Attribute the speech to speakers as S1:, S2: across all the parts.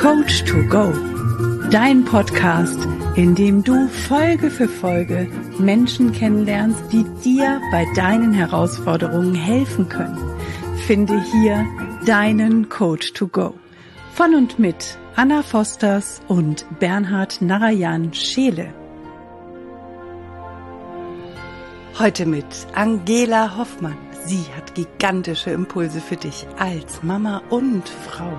S1: Coach to Go, dein Podcast, in dem du Folge für Folge Menschen kennenlernst, die dir bei deinen Herausforderungen helfen können. Finde hier deinen Coach to Go. Von und mit Anna Fosters und Bernhard Narayan Scheele. Heute mit Angela Hoffmann. Sie hat gigantische Impulse für dich als Mama und Frau.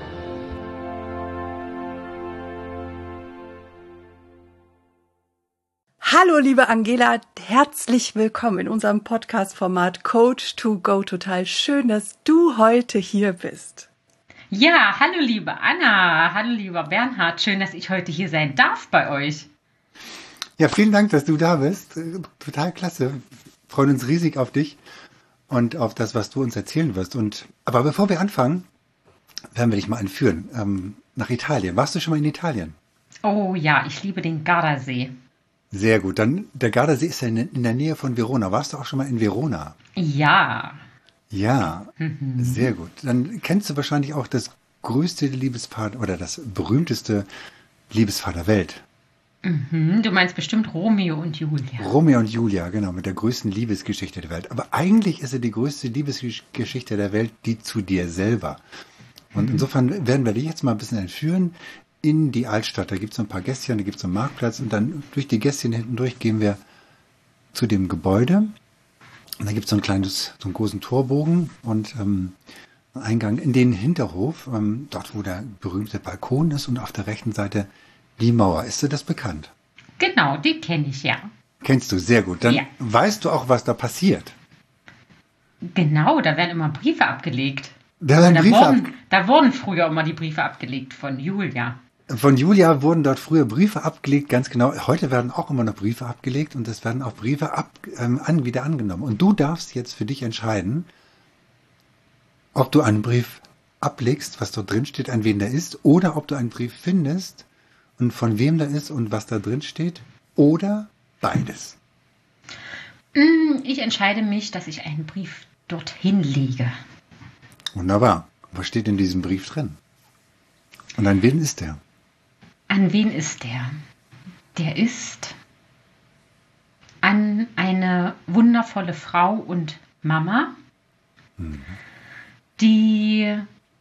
S1: Hallo liebe Angela, herzlich willkommen in unserem Podcast-Format Coach to Go. Total schön, dass du heute hier bist.
S2: Ja, hallo liebe Anna, hallo lieber Bernhard, schön, dass ich heute hier sein darf bei euch.
S3: Ja, vielen Dank, dass du da bist. Total klasse. Wir freuen uns riesig auf dich und auf das, was du uns erzählen wirst. Aber bevor wir anfangen, werden wir dich mal entführen nach Italien. Warst du schon mal in Italien?
S2: Oh ja, ich liebe den Gardasee.
S3: Sehr gut. Dann, der Gardasee ist ja in der Nähe von Verona. Warst du auch schon mal in Verona?
S2: Ja.
S3: Ja, sehr gut. Dann kennst du wahrscheinlich auch das größte Liebespaar oder das berühmteste Liebespaar der Welt.
S2: Du meinst bestimmt Romeo und Julia.
S3: Romeo und Julia, genau, mit der größten Liebesgeschichte der Welt. Aber eigentlich ist ja die größte Liebesgeschichte der Welt die zu dir selber. Und insofern werden wir dich jetzt mal ein bisschen entführen in die Altstadt. Da gibt es so ein paar Gässchen, da gibt es einen Marktplatz und dann durch die Gässchen hinten durch gehen wir zu dem Gebäude. Und da gibt es so einen großen Torbogen und einen Eingang in den Hinterhof, dort wo der berühmte Balkon ist und auf der rechten Seite die Mauer. Ist dir das bekannt?
S2: Genau, die kenne ich ja.
S3: Kennst du, sehr gut. Dann
S2: ja.
S3: Weißt du auch, was da passiert?
S2: Genau, da werden immer Briefe abgelegt.
S3: Da
S2: wurden früher immer die Briefe abgelegt von Julia.
S3: Von Julia wurden dort früher Briefe abgelegt, ganz genau. Heute werden auch immer noch Briefe abgelegt und es werden auch Briefe wieder angenommen. Und du darfst jetzt für dich entscheiden, ob du einen Brief ablegst, was dort drin steht, an wen der ist, oder ob du einen Brief findest und von wem der ist und was da drin steht, oder beides.
S2: Ich entscheide mich, dass ich einen Brief dorthin lege.
S3: Wunderbar. Was steht in diesem Brief drin? Und an wen ist der?
S2: An wen ist der? Der ist an eine wundervolle Frau und Mama, die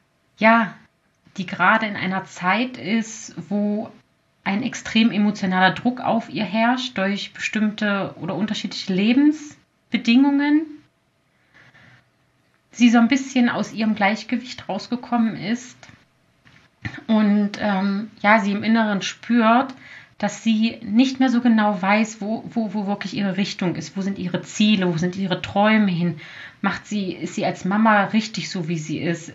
S2: gerade in einer Zeit ist, wo ein extrem emotionaler Druck auf ihr herrscht durch bestimmte oder unterschiedliche Lebensbedingungen. Sie so ein bisschen aus ihrem Gleichgewicht rausgekommen ist. Und sie im Inneren spürt, dass sie nicht mehr so genau weiß, wo wirklich ihre Richtung ist. Wo sind ihre Ziele, wo sind ihre Träume hin? Ist sie als Mama richtig so, wie sie ist?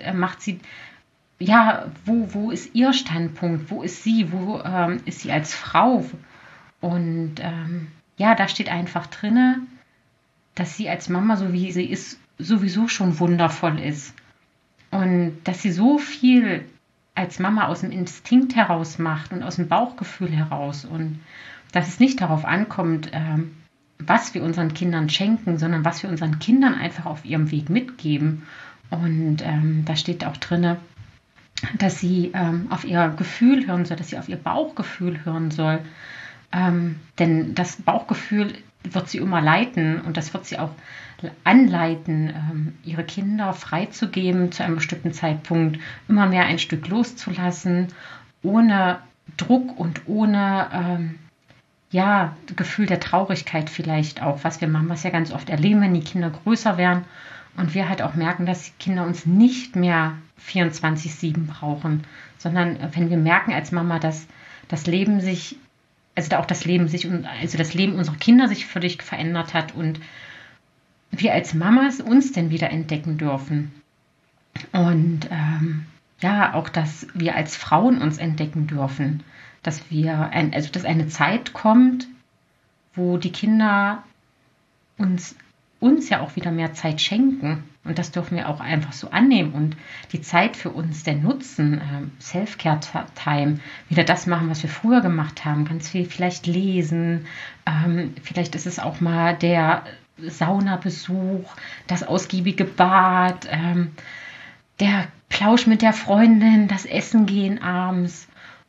S2: Wo ist ihr Standpunkt? Wo ist sie? Wo ist sie als Frau? Und da steht einfach drinne, dass sie als Mama, so wie sie ist, sowieso schon wundervoll ist. Und dass sie so viel als Mama aus dem Instinkt heraus macht und aus dem Bauchgefühl heraus und dass es nicht darauf ankommt, was wir unseren Kindern schenken, sondern was wir unseren Kindern einfach auf ihrem Weg mitgeben. Und da steht auch drin, dass sie auf ihr Gefühl hören soll, dass sie auf ihr Bauchgefühl hören soll. Denn das Bauchgefühl wird sie immer leiten und das wird sie auch anleiten, ihre Kinder freizugeben zu einem bestimmten Zeitpunkt, immer mehr ein Stück loszulassen, ohne Druck und ohne Gefühl der Traurigkeit vielleicht auch, was wir Mamas ja ganz oft erleben, wenn die Kinder größer werden und wir halt auch merken, dass die Kinder uns nicht mehr 24/7 brauchen, sondern wenn wir merken als Mama, dass das Leben das Leben unserer Kinder sich völlig verändert hat und wir als Mamas uns denn wieder entdecken dürfen. Und auch, dass wir als Frauen uns entdecken dürfen. Dass eine Zeit kommt, wo die Kinder uns ja auch wieder mehr Zeit schenken. Und das dürfen wir auch einfach so annehmen und die Zeit für uns denn nutzen. Self-Care-Time, wieder das machen, was wir früher gemacht haben. Ganz viel vielleicht lesen. Vielleicht ist es auch mal der Saunabesuch, das ausgiebige Bad, der Plausch mit der Freundin, das Essen gehen abends.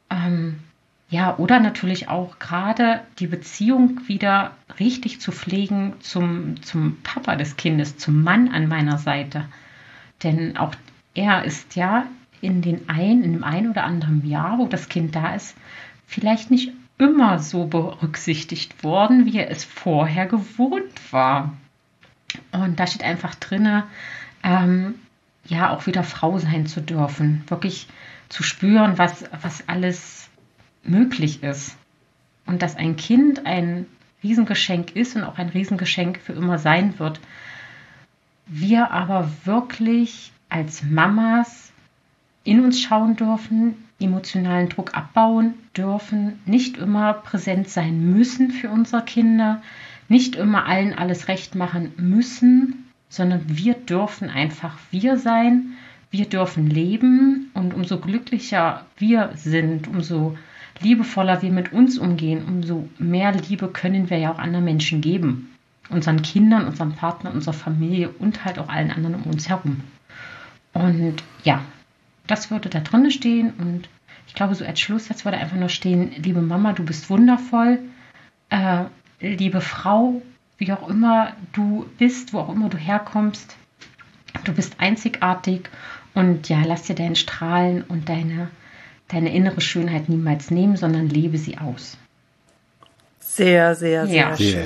S2: Ja, oder natürlich auch gerade die Beziehung wieder richtig zu pflegen zum Papa des Kindes, zum Mann an meiner Seite. Denn auch er ist ja in dem einen oder anderen Jahr, wo das Kind da ist, vielleicht nicht immer so berücksichtigt worden, wie er es vorher gewohnt war. Und da steht einfach drin, ja, auch wieder Frau sein zu dürfen, wirklich zu spüren, was alles möglich ist. Und dass ein Kind ein Riesengeschenk ist und auch ein Riesengeschenk für immer sein wird. Wir aber wirklich als Mamas in uns schauen dürfen, emotionalen Druck abbauen dürfen, nicht immer präsent sein müssen für unsere Kinder, nicht immer allen alles recht machen müssen, sondern wir dürfen einfach wir sein, wir dürfen leben und umso glücklicher wir sind, umso liebevoller wir mit uns umgehen, umso mehr Liebe können wir ja auch anderen Menschen geben. Unseren Kindern, unserem Partner, unserer Familie und halt auch allen anderen um uns herum. Und ja, das würde da drin stehen und ich glaube, so als Schlusssatz würde einfach nur stehen, liebe Mama, du bist wundervoll, liebe Frau, wie auch immer du bist, wo auch immer du herkommst, du bist einzigartig und ja, lass dir dein Strahlen und deine innere Schönheit niemals nehmen, sondern lebe sie aus.
S1: Sehr, sehr, sehr
S2: Ja.
S1: schön.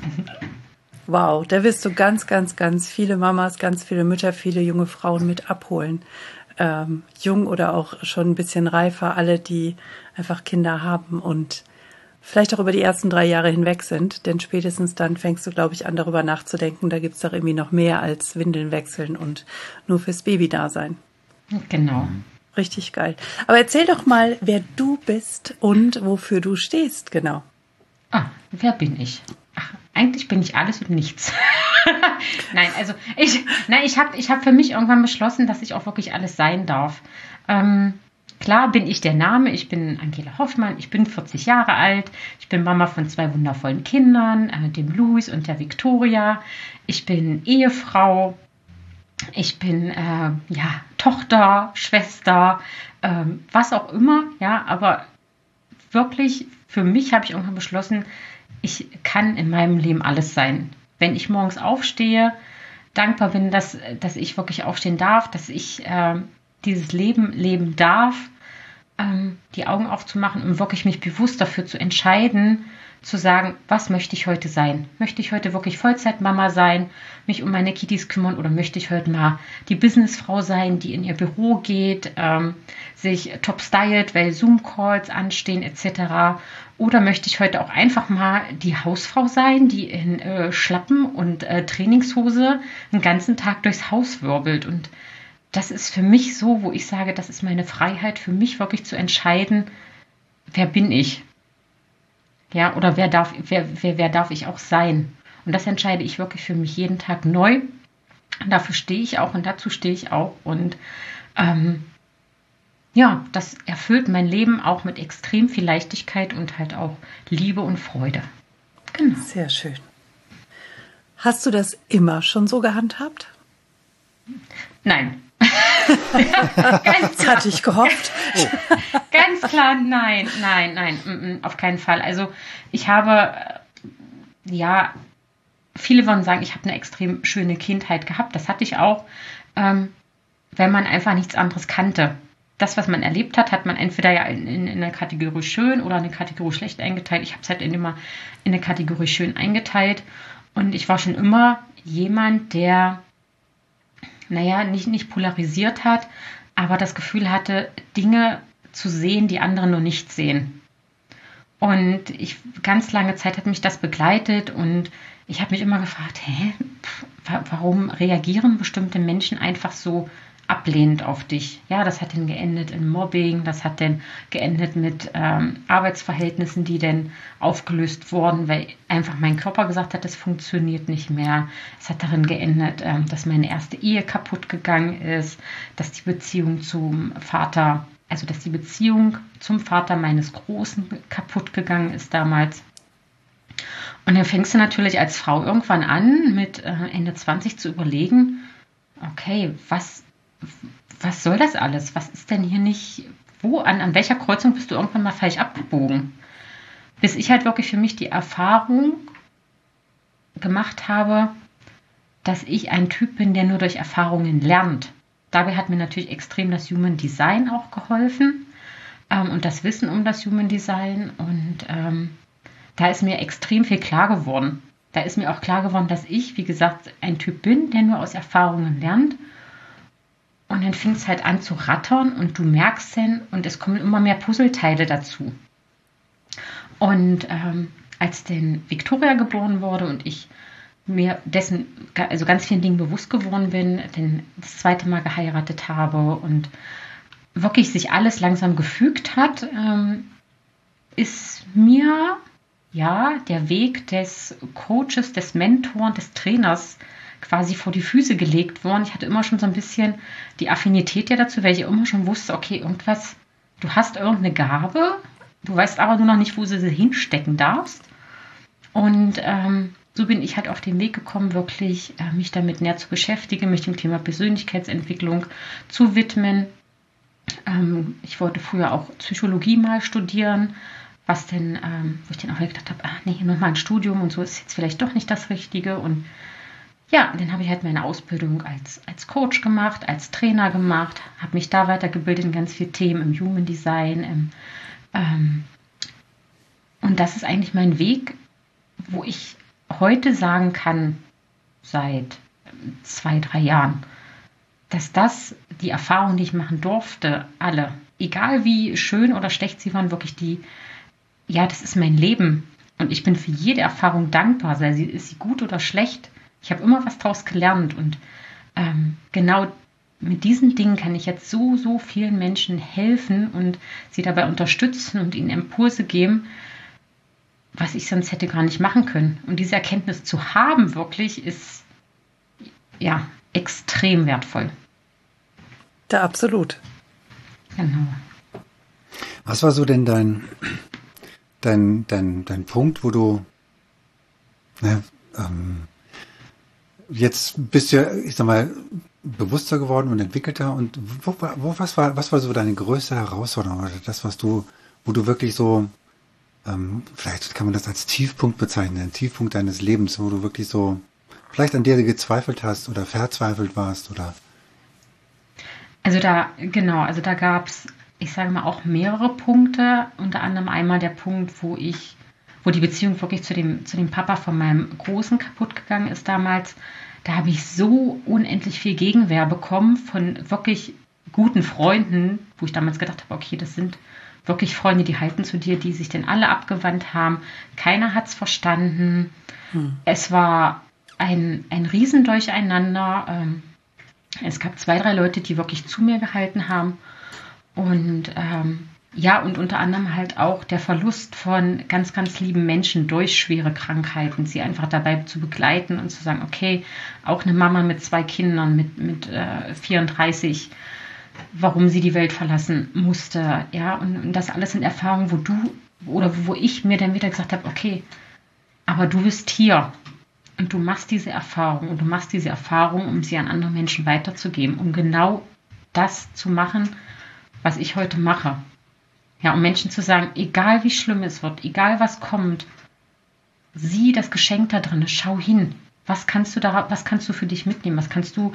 S1: Wow, da wirst du ganz, ganz, ganz viele Mamas, ganz viele Mütter, viele junge Frauen mit abholen. Jung oder auch schon ein bisschen reifer, alle, die einfach Kinder haben und vielleicht auch über die ersten 3 Jahre hinweg sind, denn spätestens dann fängst du, glaube ich, an, darüber nachzudenken, da gibt es doch irgendwie noch mehr als Windeln wechseln und nur fürs Baby da sein.
S2: Genau.
S1: Richtig geil. Aber erzähl doch mal, wer du bist und wofür du stehst, genau.
S2: Wer bin ich? Ach, eigentlich bin ich alles und nichts. Nein, also ich hab für mich irgendwann beschlossen, dass ich auch wirklich alles sein darf. Klar bin ich der Name, ich bin Angela Hoffmann, ich bin 40 Jahre alt, ich bin Mama von 2 wundervollen Kindern, dem Luis und der Victoria. Ich bin Ehefrau, ich bin Tochter, Schwester, was auch immer, ja, aber wirklich für mich habe ich irgendwann beschlossen, ich kann in meinem Leben alles sein. Wenn ich morgens aufstehe, dankbar bin, dass ich wirklich aufstehen darf, dass ich dieses Leben leben darf, die Augen aufzumachen und wirklich mich bewusst dafür zu entscheiden, zu sagen, was möchte ich heute sein? Möchte ich heute wirklich Vollzeitmama sein, mich um meine Kitties kümmern oder möchte ich heute mal die Businessfrau sein, die in ihr Büro geht, sich top stylt, weil Zoom-Calls anstehen etc. Oder möchte ich heute auch einfach mal die Hausfrau sein, die in Schlappen und Trainingshose den ganzen Tag durchs Haus wirbelt. Und das ist für mich so, wo ich sage, das ist meine Freiheit, für mich wirklich zu entscheiden, wer bin ich? Ja, oder wer darf ich auch sein? Und das entscheide ich wirklich für mich jeden Tag neu. Und dafür stehe ich auch und dazu stehe ich auch. Und das erfüllt mein Leben auch mit extrem viel Leichtigkeit und halt auch Liebe und Freude.
S1: Genau. Sehr schön. Hast du das immer schon so gehandhabt?
S2: Nein.
S1: Das hatte ich gehofft.
S2: Ganz klar, nein, auf keinen Fall. Also ich habe, viele wollen sagen, ich habe eine extrem schöne Kindheit gehabt. Das hatte ich auch, wenn man einfach nichts anderes kannte. Das, was man erlebt hat, hat man entweder ja in eine Kategorie schön oder eine Kategorie schlecht eingeteilt. Ich habe es halt immer in eine Kategorie schön eingeteilt. Und ich war schon immer jemand, der nicht polarisiert hat, aber das Gefühl hatte, Dinge zu sehen, die andere nur nicht sehen. Und ganz lange Zeit hat mich das begleitet und ich habe mich immer gefragt, warum reagieren bestimmte Menschen einfach so ablehnend auf dich? Ja, das hat dann geendet in Mobbing, das hat dann geendet mit Arbeitsverhältnissen, die dann aufgelöst wurden, weil einfach mein Körper gesagt hat, das funktioniert nicht mehr. Es hat darin geendet, dass meine erste Ehe kaputt gegangen ist, dass die Beziehung zum Vater meines Großen kaputt gegangen ist damals. Und dann fängst du natürlich als Frau irgendwann an, mit Ende 20 zu überlegen, okay, was soll das alles? Was ist denn hier nicht, an welcher Kreuzung bist du irgendwann mal falsch abgebogen? Bis ich halt wirklich für mich die Erfahrung gemacht habe, dass ich ein Typ bin, der nur durch Erfahrungen lernt. Dabei hat mir natürlich extrem das Human Design auch geholfen und das Wissen um das Human Design. Und da ist mir extrem viel klar geworden. Da ist mir auch klar geworden, dass ich, wie gesagt, ein Typ bin, der nur aus Erfahrungen lernt. Und dann fing es halt an zu rattern und du merkst dann, und es kommen immer mehr Puzzleteile dazu. Und als dann Victoria geboren wurde und ich mir dessen, also ganz vielen Dingen bewusst geworden bin, dann das zweite Mal geheiratet habe und wirklich sich alles langsam gefügt hat, ist mir der Weg des Coaches, des Mentoren, des Trainers quasi vor die Füße gelegt worden. Ich hatte immer schon so ein bisschen die Affinität dazu, weil ich immer schon wusste, okay, irgendwas, du hast irgendeine Gabe, du weißt aber nur noch nicht, wo du sie hinstecken darfst. Und so bin ich halt auf den Weg gekommen, wirklich mich damit näher zu beschäftigen, mich dem Thema Persönlichkeitsentwicklung zu widmen. Ich wollte früher auch Psychologie mal studieren, wo ich dann auch gedacht habe, nochmal ein Studium und so ist jetzt vielleicht doch nicht das Richtige. Und ja, dann habe ich halt meine Ausbildung als Coach gemacht, als Trainer gemacht, habe mich da weitergebildet in ganz vielen Themen, im Human Design. Und das ist eigentlich mein Weg, wo ich heute sagen kann, seit 2-3 Jahren, dass das die Erfahrungen, die ich machen durfte, alle, egal wie schön oder schlecht sie waren, wirklich das ist mein Leben. Und ich bin für jede Erfahrung dankbar, sei sie, ist sie gut oder schlecht. Ich habe immer was daraus gelernt und genau mit diesen Dingen kann ich jetzt so vielen Menschen helfen und sie dabei unterstützen und ihnen Impulse geben, was ich sonst hätte gar nicht machen können. Und diese Erkenntnis zu haben wirklich ist extrem wertvoll.
S1: Ja, absolut.
S2: Genau.
S3: Was war so denn dein Punkt, wo du jetzt bist du, ich sag mal, bewusster geworden und entwickelter und was war so deine größte Herausforderung oder das, wo du wirklich so, vielleicht kann man das als Tiefpunkt bezeichnen, den Tiefpunkt deines Lebens, wo du wirklich so vielleicht an dir gezweifelt hast oder verzweifelt warst oder?
S2: Also da gab es, ich sage mal, auch mehrere Punkte, unter anderem einmal der Punkt, wo die Beziehung wirklich zu dem Papa von meinem Großen kaputt gegangen ist damals. Da habe ich so unendlich viel Gegenwehr bekommen von wirklich guten Freunden, wo ich damals gedacht habe, okay, das sind wirklich Freunde, die halten zu dir, die sich denn alle abgewandt haben. Keiner hat es verstanden. Es war ein Riesendurcheinander. Es gab 2-3 Leute, die wirklich zu mir gehalten haben. Und und unter anderem halt auch der Verlust von ganz, ganz lieben Menschen durch schwere Krankheiten, sie einfach dabei zu begleiten und zu sagen, okay, auch eine Mama mit 2 Kindern, mit 34, warum sie die Welt verlassen musste, und das alles sind Erfahrungen, wo ich mir dann wieder gesagt habe, okay, aber du bist hier und du machst diese Erfahrung um sie an andere Menschen weiterzugeben, um genau das zu machen, was ich heute mache. Ja, um Menschen zu sagen, egal wie schlimm es wird, egal was kommt, sieh das Geschenk da drin, schau hin. Was kannst du für dich mitnehmen? Was kannst du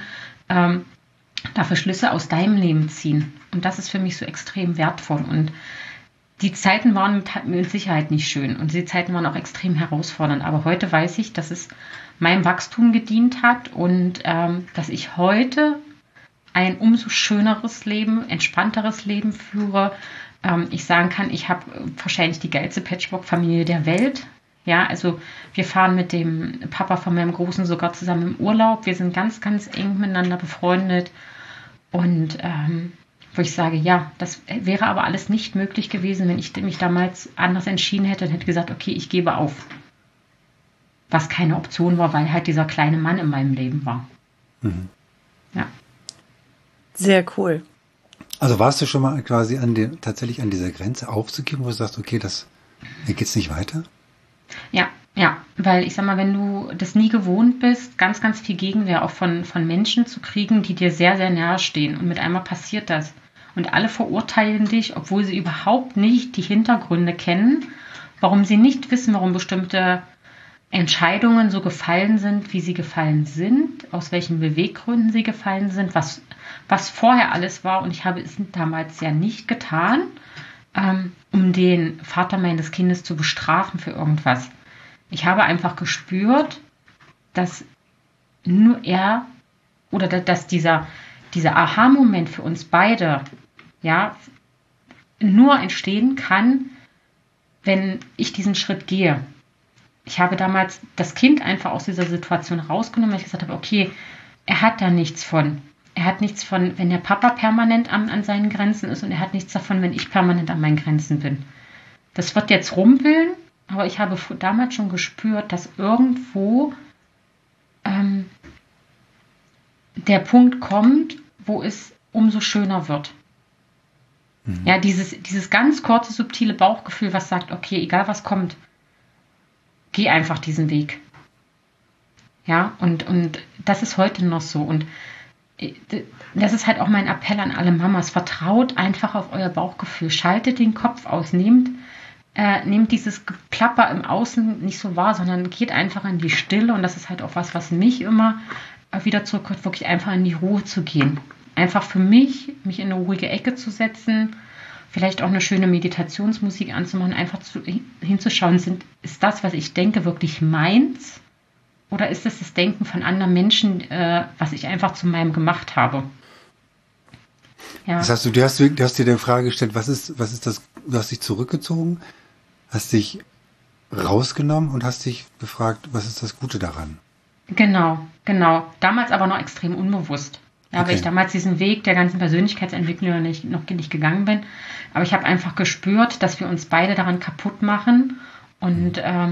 S2: dafür Schlüsse aus deinem Leben ziehen? Und das ist für mich so extrem wertvoll. Und die Zeiten waren mit Sicherheit nicht schön und die Zeiten waren auch extrem herausfordernd. Aber heute weiß ich, dass es meinem Wachstum gedient hat und dass ich heute ein umso schöneres Leben, entspannteres Leben führe. Ich sagen kann, ich habe wahrscheinlich die geilste Patchwork-Familie der Welt. Ja, also wir fahren mit dem Papa von meinem Großen sogar zusammen im Urlaub. Wir sind ganz, ganz eng miteinander befreundet. Und wo ich sage, ja, das wäre aber alles nicht möglich gewesen, wenn ich mich damals anders entschieden hätte und hätte gesagt, okay, ich gebe auf. Was keine Option war, weil halt dieser kleine Mann in meinem Leben war.
S3: Mhm.
S2: Ja.
S1: Sehr cool.
S3: Also warst du schon mal quasi tatsächlich an dieser Grenze aufzugeben, wo du sagst, okay, hier geht's nicht weiter?
S2: Ja, Ja, weil ich sag mal, wenn du das nie gewohnt bist, ganz, ganz viel Gegenwehr auch von Menschen zu kriegen, die dir sehr, sehr nahe stehen. Und mit einmal passiert das. Und alle verurteilen dich, obwohl sie überhaupt nicht die Hintergründe kennen, warum sie nicht wissen, warum bestimmte Entscheidungen so gefallen sind, wie sie gefallen sind, aus welchen Beweggründen sie gefallen sind, was vorher alles war. Und ich habe es damals ja nicht getan, um den Vater meines Kindes zu bestrafen für irgendwas. Ich habe einfach gespürt, dass nur er oder dass dieser Aha-Moment für uns beide ja nur entstehen kann, wenn ich diesen Schritt gehe. Ich habe damals das Kind einfach aus dieser Situation rausgenommen, weil ich gesagt habe, okay, er hat da nichts von. Er hat nichts von, wenn der Papa permanent an seinen Grenzen ist, und er hat nichts davon, wenn ich permanent an meinen Grenzen bin. Das wird jetzt rumpeln, aber ich habe damals schon gespürt, dass irgendwo der Punkt kommt, wo es umso schöner wird. Ja, dieses ganz kurze, subtile Bauchgefühl, was sagt, okay, egal was kommt, geh einfach diesen Weg. Ja, und das ist heute noch so. Und das ist halt auch mein Appell an alle Mamas. Vertraut einfach auf euer Bauchgefühl. Schaltet den Kopf aus. Nehmt dieses Geplapper im Außen nicht so wahr, sondern geht einfach in die Stille. Und das ist halt auch was mich immer wieder zurückkommt, wirklich einfach in die Ruhe zu gehen. Einfach für mich in eine ruhige Ecke zu setzen, vielleicht auch eine schöne Meditationsmusik anzumachen, einfach hinzuschauen, ist das, was ich denke, wirklich meins? Oder ist es das Denken von anderen Menschen, was ich einfach zu meinem gemacht habe? Ja.
S3: Das heißt, du hast dir die Frage gestellt, was ist das, du hast dich zurückgezogen, hast dich rausgenommen und hast dich gefragt, was ist das Gute daran?
S2: Genau. Damals aber noch extrem unbewusst. Ja, okay. Weil ich damals diesen Weg der ganzen Persönlichkeitsentwicklung noch nicht gegangen bin. Aber ich habe einfach gespürt, dass wir uns beide daran kaputt machen und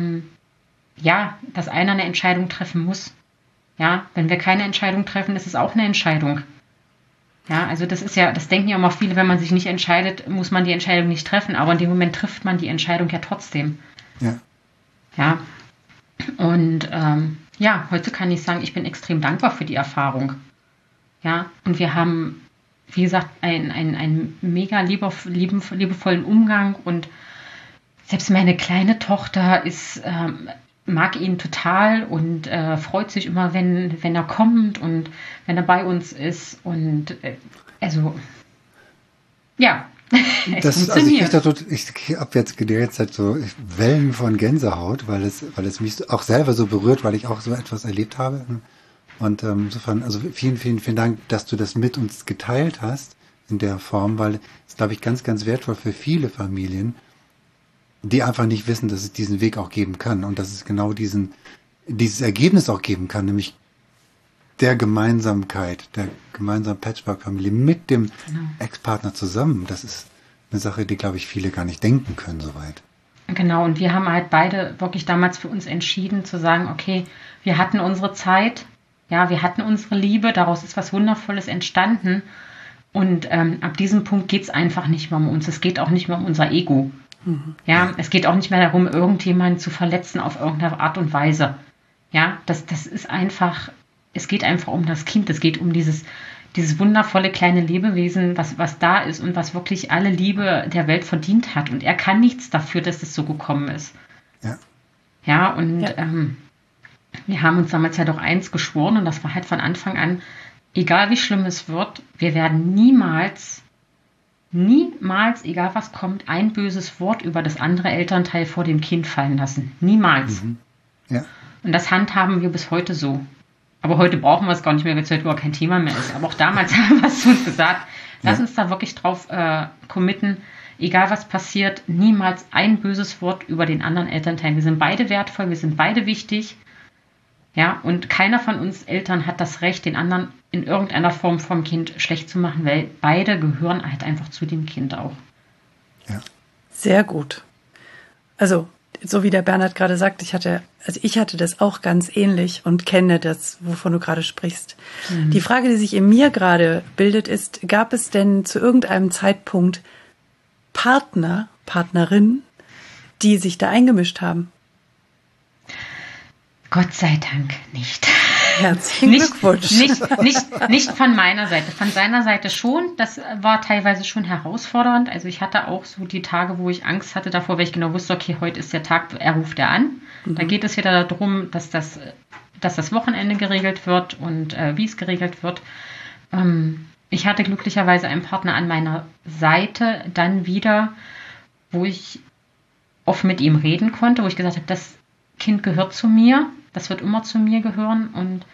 S2: dass einer eine Entscheidung treffen muss. Ja, wenn wir keine Entscheidung treffen, ist es auch eine Entscheidung. Ja, also das denken ja immer viele, wenn man sich nicht entscheidet, muss man die Entscheidung nicht treffen, aber in dem Moment trifft man die Entscheidung ja trotzdem. Ja. Ja. Und heute kann ich sagen, ich bin extrem dankbar für die Erfahrung. Ja, und wir haben, wie gesagt, einen mega liebevollen Umgang, und selbst meine kleine Tochter mag ihn total und freut sich immer, wenn er kommt und wenn er bei uns ist, und
S3: ich habe jetzt die ganze Zeit so Wellen von Gänsehaut, weil es mich auch selber so berührt, weil ich auch so etwas erlebt habe. Und insofern, also vielen, vielen, vielen Dank, dass du das mit uns geteilt hast in der Form, weil es, glaube ich, ganz, ganz wertvoll für viele Familien, die einfach nicht wissen, dass es diesen Weg auch geben kann und dass es genau dieses Ergebnis auch geben kann, nämlich der Gemeinsamkeit, der gemeinsamen Patchwork-Familie mit dem Ex-Partner zusammen. Das ist eine Sache, die, glaube ich, viele gar nicht denken können soweit.
S2: Genau, und wir haben halt beide wirklich damals für uns entschieden zu sagen, okay, wir hatten unsere Zeit, ja, wir hatten unsere Liebe, daraus ist was Wundervolles entstanden, und ab diesem Punkt geht es einfach nicht mehr um uns, es geht auch nicht mehr um unser Ego. Ja, es geht auch nicht mehr darum, irgendjemanden zu verletzen auf irgendeine Art und Weise. Ja, das ist einfach, es geht einfach um das Kind, es geht um dieses wundervolle kleine Lebewesen, was da ist und was wirklich alle Liebe der Welt verdient hat. Und er kann nichts dafür, dass es so gekommen ist. Ja. Ja, und wir haben uns damals ja doch eins geschworen, und das war halt von Anfang an, egal wie schlimm es wird, wir werden niemals, egal was kommt, ein böses Wort über das andere Elternteil vor dem Kind fallen lassen. Niemals. Ja. Und das handhaben wir bis heute so. Aber heute brauchen wir es gar nicht mehr, weil es heute überhaupt kein Thema mehr ist. Aber auch damals haben wir es zu uns gesagt. Lass uns da wirklich drauf committen, egal was passiert, niemals ein böses Wort über den anderen Elternteil. Wir sind beide wertvoll, wir sind beide wichtig. Ja, und keiner von uns Eltern hat das Recht, den anderen in irgendeiner Form vom Kind schlecht zu machen, weil beide gehören halt einfach zu dem Kind auch.
S1: Ja. Sehr gut. Also, so wie der Bernhard gerade sagt, ich hatte das auch ganz ähnlich und kenne das, wovon du gerade sprichst. Die Frage, die sich in mir gerade bildet, ist, gab es denn zu irgendeinem Zeitpunkt Partner, Partnerinnen, die sich da eingemischt haben?
S2: Gott sei Dank nicht.
S1: Herzlichen Glückwunsch.
S2: Nicht von meiner Seite. Von seiner Seite schon. Das war teilweise schon herausfordernd. Also ich hatte auch so die Tage, wo ich Angst hatte davor, weil ich genau wusste, okay, heute ist der Tag, er ruft an. Da geht es wieder darum, dass das Wochenende geregelt wird und wie es geregelt wird. Ich hatte glücklicherweise einen Partner an meiner Seite dann wieder, wo ich oft mit ihm reden konnte, wo ich gesagt habe, das Kind gehört zu mir, das wird immer zu mir gehören und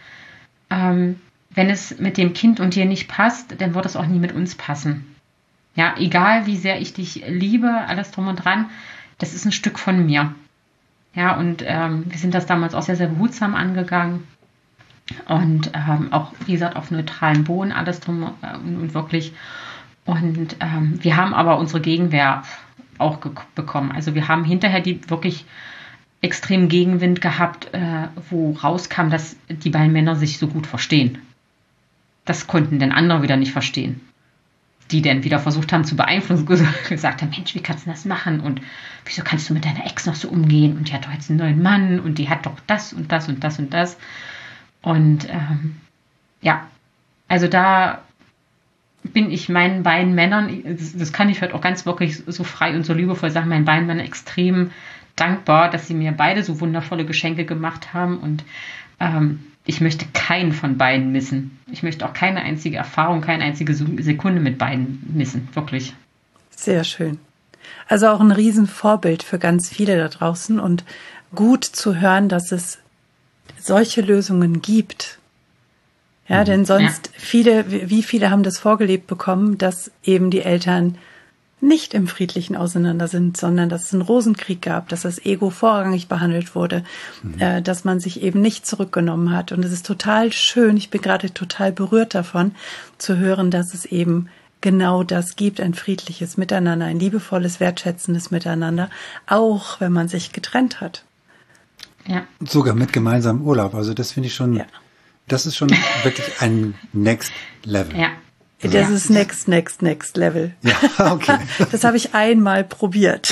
S2: wenn es mit dem Kind und dir nicht passt, dann wird es auch nie mit uns passen. Ja, egal wie sehr ich dich liebe, alles drum und dran, das ist ein Stück von mir. Ja, und wir sind das damals auch sehr, sehr behutsam angegangen und auch, wie gesagt, auf neutralem Boden, alles drum und wirklich. Und wir haben aber unsere Gegenwehr auch bekommen. Also wir haben hinterher die wirklich extrem Gegenwind gehabt, wo rauskam, dass die beiden Männer sich so gut verstehen. Das konnten denn andere wieder nicht verstehen. Die dann wieder versucht haben zu beeinflussen, gesagt haben, Mensch, wie kannst du das machen? Und wieso kannst du mit deiner Ex noch so umgehen? Und die hat doch jetzt einen neuen Mann und die hat doch das und das und das und das. Und ja, also da bin ich meinen beiden Männern, das kann ich heute auch ganz wirklich so frei und so liebevoll sagen, meinen beiden Männern extrem dankbar, dass sie mir beide so wundervolle Geschenke gemacht haben und ich möchte keinen von beiden missen. Ich möchte auch keine einzige Erfahrung, keine einzige Sekunde mit beiden missen, wirklich.
S1: Sehr schön. Also auch ein Riesenvorbild für ganz viele da draußen und gut zu hören, dass es solche Lösungen gibt. Ja, denn sonst wie viele haben das vorgelebt bekommen, dass eben die Eltern nicht im friedlichen Auseinander sind, sondern dass es einen Rosenkrieg gab, dass das Ego vorrangig behandelt wurde, dass man sich eben nicht zurückgenommen hat. Und es ist total schön, ich bin gerade total berührt davon, zu hören, dass es eben genau das gibt, ein friedliches Miteinander, ein liebevolles, wertschätzendes Miteinander, auch wenn man sich getrennt hat.
S3: Ja. Sogar mit gemeinsamem Urlaub. Also das finde ich schon, das ist schon wirklich ein Next Level.
S2: Ja.
S1: Das ist next Level.
S3: Ja, okay.
S1: Das habe ich einmal probiert.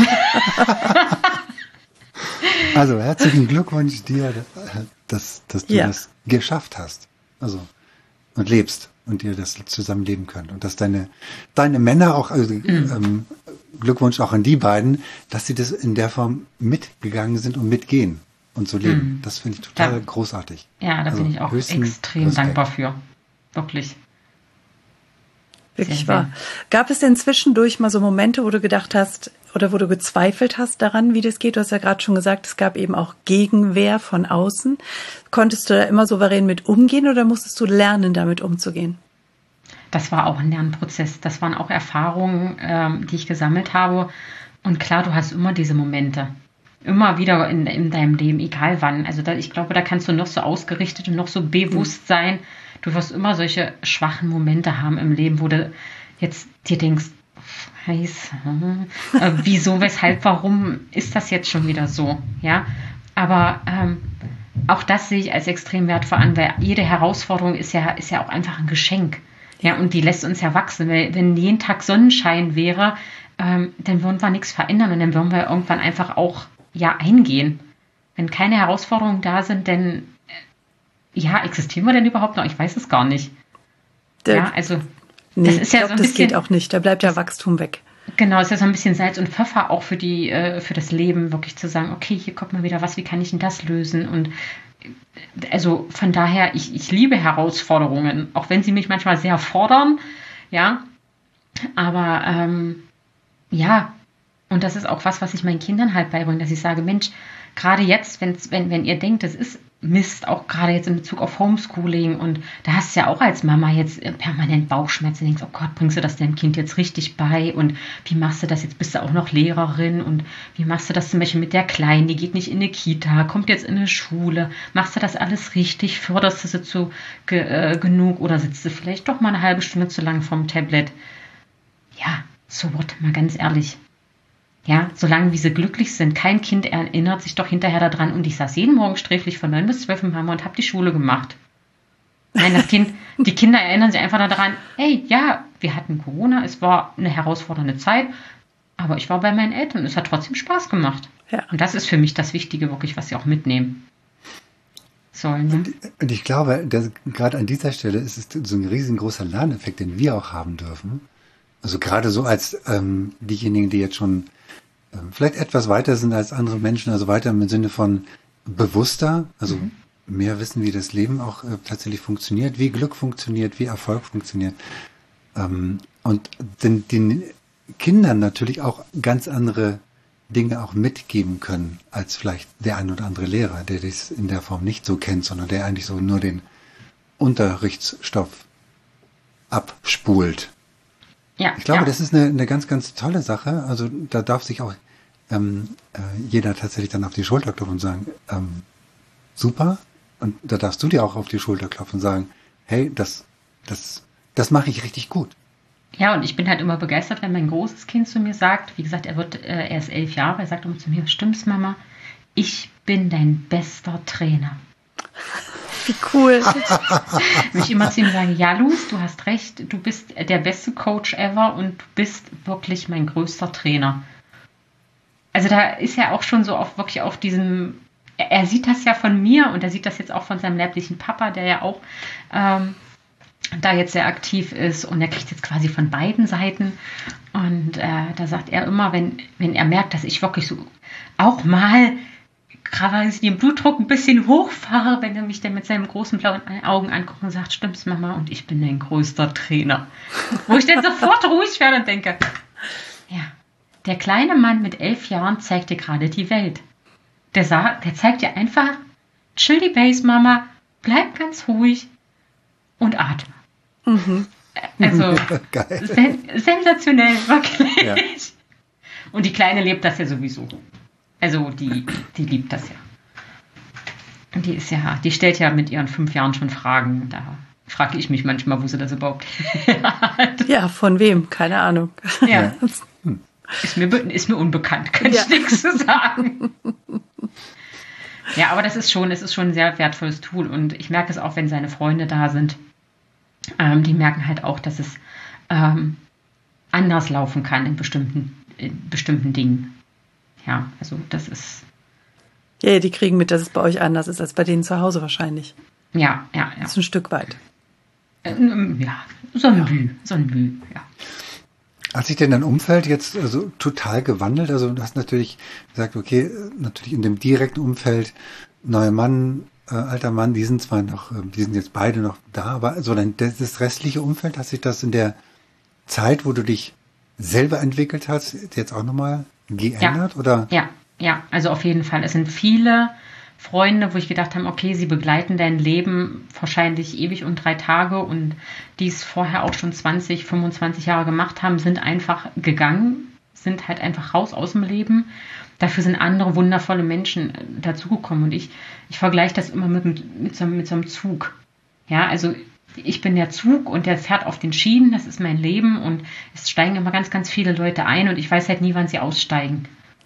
S3: Also herzlichen Glückwunsch dir, dass du das geschafft hast. Also und lebst und ihr das zusammen leben könnt. Und dass deine Männer auch, also Glückwunsch auch an die beiden, dass sie das in der Form mitgegangen sind und mitgehen und so leben. Das finde ich total großartig.
S2: Ja, da bin ich auch extrem dankbar für. Wirklich.
S1: Wirklich wahr. Gab es denn zwischendurch mal so Momente, wo du gedacht hast oder wo du gezweifelt hast daran, wie das geht? Du hast ja gerade schon gesagt, es gab eben auch Gegenwehr von außen. Konntest du da immer souverän mit umgehen oder musstest du lernen, damit umzugehen?
S2: Das war auch ein Lernprozess. Das waren auch Erfahrungen, die ich gesammelt habe. Und klar, du hast immer diese Momente. Immer wieder in deinem Leben, egal wann. Also ich glaube, da kannst du noch so ausgerichtet und noch so bewusst sein. Du wirst immer solche schwachen Momente haben im Leben, wo du jetzt dir denkst, wieso, weshalb, warum ist das jetzt schon wieder so? Ja, aber auch das sehe ich als extrem wertvoll an, weil jede Herausforderung ist ja auch einfach ein Geschenk. Ja, und die lässt uns ja wachsen. Wenn jeden Tag Sonnenschein wäre, dann würden wir nichts verändern und dann würden wir irgendwann einfach auch eingehen. Wenn keine Herausforderungen da sind, dann existieren wir denn überhaupt noch? Ich weiß es gar nicht. Das ist ja so ein bisschen,
S1: das geht auch nicht. Da bleibt ja Wachstum weg.
S2: Genau, es ist ja so ein bisschen Salz und Pfeffer auch für das Leben, wirklich zu sagen, okay, hier kommt mal wieder was, wie kann ich denn das lösen? Und also von daher, ich liebe Herausforderungen, auch wenn sie mich manchmal sehr fordern, ja, aber und das ist auch was ich meinen Kindern halt beibringe, dass ich sage, Mensch, gerade jetzt, wenn ihr denkt, das ist Mist, auch gerade jetzt in Bezug auf Homeschooling und da hast du ja auch als Mama jetzt permanent Bauchschmerzen, denkst, oh Gott, bringst du das deinem Kind jetzt richtig bei und wie machst du das jetzt, bist du auch noch Lehrerin und wie machst du das zum Beispiel mit der Kleinen, die geht nicht in eine Kita, kommt jetzt in eine Schule, machst du das alles richtig, förderst du sie genug oder sitzt du vielleicht doch mal eine halbe Stunde zu lang vorm Tablet? Ja, so wird mal ganz ehrlich. Ja, solange wie sie glücklich sind, kein Kind erinnert sich doch hinterher daran und ich saß jeden Morgen sträflich von 9 bis 12 im Hammer und habe die Schule gemacht. Nein, die Kinder erinnern sich einfach daran, hey, ja, wir hatten Corona, es war eine herausfordernde Zeit, aber ich war bei meinen Eltern und es hat trotzdem Spaß gemacht. Ja. Und das ist für mich das Wichtige wirklich, was sie auch mitnehmen. soll. Ne?
S3: Und ich glaube, dass gerade an dieser Stelle ist es so ein riesengroßer Lerneffekt, den wir auch haben dürfen. Also gerade so als diejenigen, die jetzt schon vielleicht etwas weiter sind als andere Menschen, also weiter im Sinne von bewusster, also mehr wissen, wie das Leben auch tatsächlich funktioniert, wie Glück funktioniert, wie Erfolg funktioniert. Und den Kindern natürlich auch ganz andere Dinge auch mitgeben können, als vielleicht der ein oder andere Lehrer, der das in der Form nicht so kennt, sondern der eigentlich so nur den Unterrichtsstoff abspult.
S2: Ja,
S3: ich glaube, das ist eine ganz, ganz tolle Sache. Also da darf sich auch jeder tatsächlich dann auf die Schulter klopfen und sagen, super. Und da darfst du dir auch auf die Schulter klopfen und sagen, hey, das mache ich richtig gut.
S2: Ja, und ich bin halt immer begeistert, wenn mein großes Kind zu mir sagt, wie gesagt, er ist 11 Jahre, er sagt immer zu mir, stimmt's, Mama, ich bin dein bester Trainer.
S1: Wie cool.
S2: Wo ich immer zu ihm sage, ja, Luz, du hast recht, du bist der beste Coach ever und du bist wirklich mein größter Trainer. Also da ist er auch schon so wirklich auf diesem, er sieht das ja von mir und er sieht das jetzt auch von seinem leiblichen Papa, der ja auch da jetzt sehr aktiv ist und er kriegt jetzt quasi von beiden Seiten und da sagt er immer, wenn er merkt, dass ich wirklich so auch mal gerade den Blutdruck ein bisschen hochfahre, wenn er mich dann mit seinen großen blauen Augen anguckt und sagt, stimmt's, Mama, und ich bin dein größter Trainer. Wo ich dann sofort ruhig werde und denke, ja, der kleine Mann mit 11 Jahren zeigt dir gerade die Welt. Der zeigt dir einfach, chill die Base, Mama, bleib ganz ruhig und atme.
S1: Mhm.
S2: Also sensationell, wirklich.
S3: Ja.
S2: Und die Kleine lebt das ja sowieso. Also die liebt das ja. Und die stellt ja mit ihren 5 Jahren schon Fragen. Da frage ich mich manchmal, wo sie das überhaupt hat.
S1: Ja, von wem? Keine Ahnung.
S2: Ja. Ist mir unbekannt, kann ich nichts zu sagen. Ja, aber es ist schon ein sehr wertvolles Tool. Und ich merke es auch, wenn seine Freunde da sind. Die merken halt auch, dass es anders laufen kann in bestimmten Dingen. Ja, also das ist...
S1: Ja, die kriegen mit, dass es bei euch anders ist als bei denen zu Hause wahrscheinlich.
S2: Ja.
S1: Das ist ein Stück weit.
S2: Ja, so ein Mühe, ja.
S3: Hat sich denn dein Umfeld jetzt also total gewandelt? Also du hast natürlich gesagt, okay, natürlich in dem direkten Umfeld, neuer Mann, alter Mann, die sind jetzt beide noch da, aber so das restliche Umfeld, hat sich das in der Zeit, wo du dich selber entwickelt hast, jetzt auch nochmal geändert? Oder?
S2: Ja, also auf jeden Fall. Es sind viele Freunde, wo ich gedacht habe, okay, sie begleiten dein Leben wahrscheinlich ewig und 3 Tage und die es vorher auch schon 20, 25 Jahre gemacht haben, sind einfach gegangen, sind halt einfach raus aus dem Leben. Dafür sind andere wundervolle Menschen dazugekommen und ich vergleiche das immer mit so einem Zug. Ja, also ich bin der Zug und der fährt auf den Schienen, das ist mein Leben und es steigen immer ganz, ganz viele Leute ein und ich weiß halt nie, wann sie aussteigen.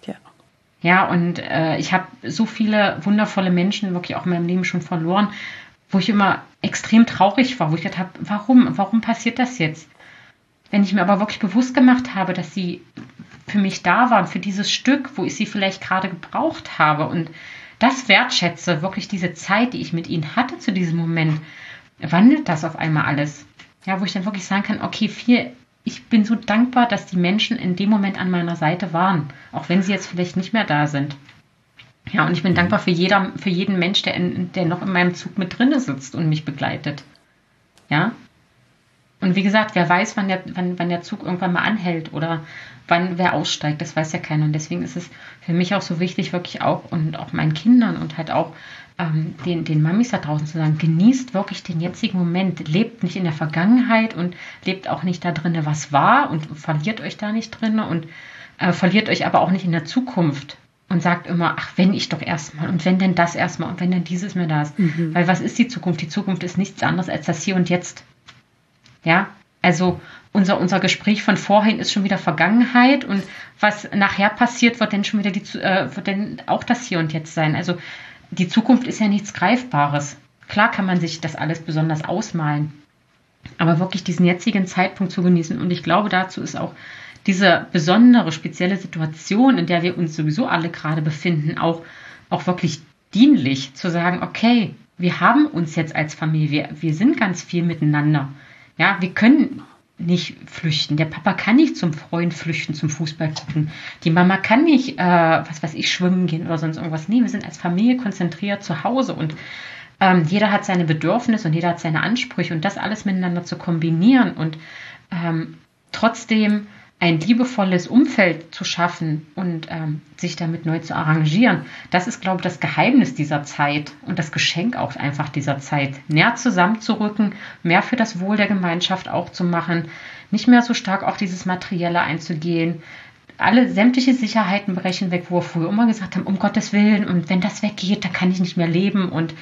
S2: Ja, und ich habe so viele wundervolle Menschen wirklich auch in meinem Leben schon verloren, wo ich immer extrem traurig war, wo ich gedacht habe, warum passiert das jetzt? Wenn ich mir aber wirklich bewusst gemacht habe, dass sie für mich da waren, für dieses Stück, wo ich sie vielleicht gerade gebraucht habe und das wertschätze, wirklich diese Zeit, die ich mit ihnen hatte zu diesem Moment, wandelt das auf einmal alles. Ja, wo ich dann wirklich sagen kann, okay, ich bin so dankbar, dass die Menschen in dem Moment an meiner Seite waren, auch wenn sie jetzt vielleicht nicht mehr da sind. Ja, und ich bin dankbar für jeden Mensch, der noch in meinem Zug mit drinne sitzt und mich begleitet. Ja. Und wie gesagt, wer weiß, wann der Zug irgendwann mal anhält oder wann wer aussteigt, das weiß ja keiner. Und deswegen ist es für mich auch so wichtig, wirklich auch und auch meinen Kindern und halt auch den Mamis da draußen zu sagen, genießt wirklich den jetzigen Moment, lebt nicht in der Vergangenheit und lebt auch nicht da drin, was war und verliert euch da nicht drin und verliert euch aber auch nicht in der Zukunft und sagt immer, ach, wenn ich doch erstmal und wenn denn das erstmal und wenn denn dieses mir das. Weil was ist die Zukunft? Die Zukunft ist nichts anderes als das Hier und Jetzt. Ja, also unser Gespräch von vorhin ist schon wieder Vergangenheit und was nachher passiert, wird dann schon wieder wird dann auch das Hier und Jetzt sein. Also die Zukunft ist ja nichts Greifbares. Klar kann man sich das alles besonders ausmalen, aber wirklich diesen jetzigen Zeitpunkt zu genießen. Und ich glaube, dazu ist auch diese besondere, spezielle Situation, in der wir uns sowieso alle gerade befinden, auch wirklich dienlich zu sagen, okay, wir haben uns jetzt als Familie, wir sind ganz viel miteinander. Ja, wir können nicht flüchten. Der Papa kann nicht zum Freund flüchten, zum Fußball gucken. Die Mama kann nicht, schwimmen gehen oder sonst irgendwas. Nee, wir sind als Familie konzentriert zu Hause und jeder hat seine Bedürfnisse und jeder hat seine Ansprüche und das alles miteinander zu kombinieren und trotzdem ein liebevolles Umfeld zu schaffen und sich damit neu zu arrangieren, das ist, glaube ich, das Geheimnis dieser Zeit und das Geschenk auch einfach dieser Zeit. Näher zusammenzurücken, mehr für das Wohl der Gemeinschaft auch zu machen, nicht mehr so stark auf dieses Materielle einzugehen. Sämtliche Sicherheiten brechen weg, wo wir früher immer gesagt haben, um Gottes Willen, und wenn das weggeht, dann kann ich nicht mehr leben und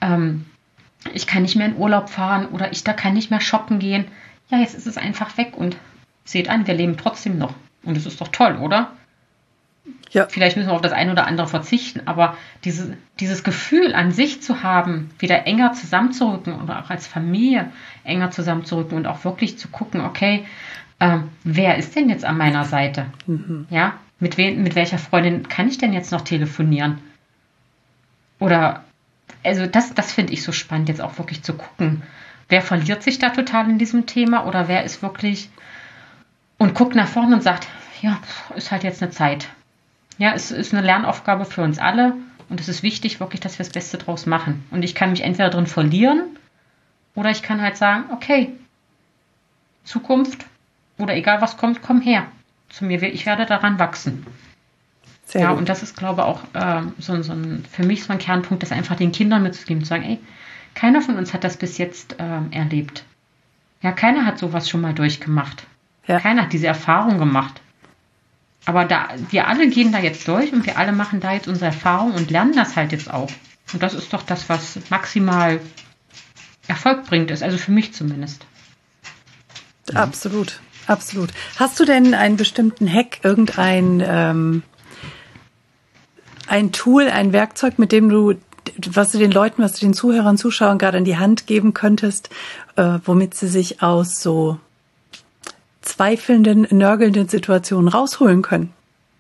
S2: ich kann nicht mehr in Urlaub fahren oder da kann nicht mehr shoppen gehen. Ja, jetzt ist es einfach weg und seht an, wir leben trotzdem noch. Und es ist doch toll, oder? Ja. Vielleicht müssen wir auf das eine oder andere verzichten, aber dieses Gefühl an sich zu haben, wieder enger zusammenzurücken oder auch als Familie enger zusammenzurücken und auch wirklich zu gucken, okay, wer ist denn jetzt an meiner Seite? Ja, mit welcher Freundin kann ich denn jetzt noch telefonieren? Oder, also das finde ich so spannend, jetzt auch wirklich zu gucken, wer verliert sich da total in diesem Thema oder wer ist wirklich und guckt nach vorne und sagt, ja, ist halt jetzt eine Zeit. Ja, es ist eine Lernaufgabe für uns alle und es ist wichtig wirklich, dass wir das Beste draus machen. Und ich kann mich entweder drin verlieren oder ich kann halt sagen, okay, Zukunft oder egal was kommt, komm her zu mir, ich werde daran wachsen. Sehr gut. Und das ist, glaube ich, auch für mich so ein Kernpunkt, das einfach den Kindern mitzugeben, zu sagen, ey, keiner von uns hat das bis jetzt erlebt. Ja, keiner hat sowas schon mal durchgemacht. Ja. Keiner hat diese Erfahrung gemacht. Aber wir alle gehen da jetzt durch und wir alle machen da jetzt unsere Erfahrung und lernen das halt jetzt auch. Und das ist doch das, was maximal Erfolg bringt, also für mich zumindest.
S1: Absolut, absolut. Hast du denn einen bestimmten Hack, ein Tool, ein Werkzeug, mit dem was du den Zuhörern, Zuschauern gerade in die Hand geben könntest, womit sie sich aus so zweifelnden, nörgelnden Situationen rausholen können?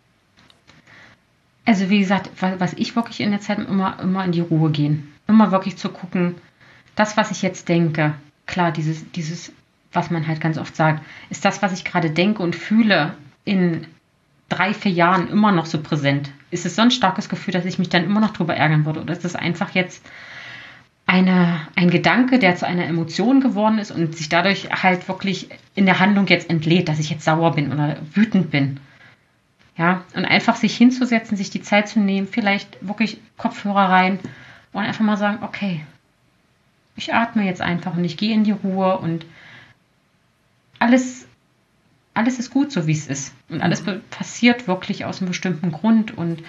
S2: Also wie gesagt, was ich wirklich in der Zeit immer in die Ruhe gehen. Immer wirklich zu gucken, das, was ich jetzt denke, klar, dieses, was man halt ganz oft sagt, ist das, was ich gerade denke und fühle, in 3-4 Jahren immer noch so präsent? Ist es so ein starkes Gefühl, dass ich mich dann immer noch drüber ärgern würde? Oder ist das einfach jetzt ein Gedanke, der zu einer Emotion geworden ist und sich dadurch halt wirklich in der Handlung jetzt entlädt, dass ich jetzt sauer bin oder wütend bin? Ja, und einfach sich hinzusetzen, sich die Zeit zu nehmen, vielleicht wirklich Kopfhörer rein und einfach mal sagen, okay, ich atme jetzt einfach und ich gehe in die Ruhe und alles ist gut, so wie es ist. Und alles passiert wirklich aus einem bestimmten Grund. Und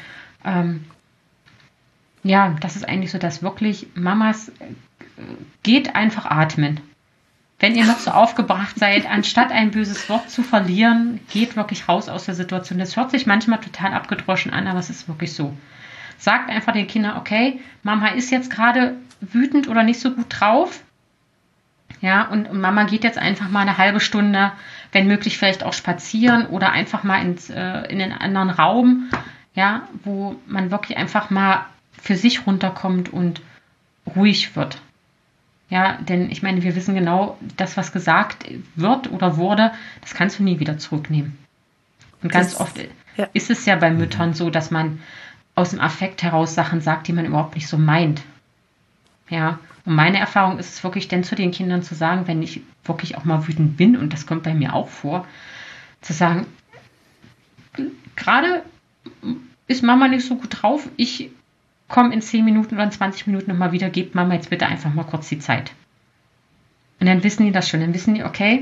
S2: das ist eigentlich so, dass wirklich Mamas geht einfach atmen. Wenn ihr noch so aufgebracht seid, anstatt ein böses Wort zu verlieren, geht wirklich raus aus der Situation. Das hört sich manchmal total abgedroschen an, aber es ist wirklich so. Sagt einfach den Kindern, okay, Mama ist jetzt gerade wütend oder nicht so gut drauf. Ja, und Mama geht jetzt einfach mal eine halbe Stunde, wenn möglich vielleicht auch spazieren oder einfach mal in einen anderen Raum, ja, wo man wirklich einfach mal für sich runterkommt und ruhig wird. Ja, denn ich meine, wir wissen genau, das, was gesagt wird oder wurde, das kannst du nie wieder zurücknehmen. Und ganz oft ist es ja bei Müttern so, dass man aus dem Affekt heraus Sachen sagt, die man überhaupt nicht so meint. Ja, und meine Erfahrung ist es wirklich, dann zu den Kindern zu sagen, wenn ich wirklich auch mal wütend bin, und das kommt bei mir auch vor, zu sagen, gerade ist Mama nicht so gut drauf, ich komme in 10 Minuten oder in 20 Minuten nochmal wieder, gebt Mama jetzt bitte einfach mal kurz die Zeit. Und dann wissen die das schon, dann wissen die, okay,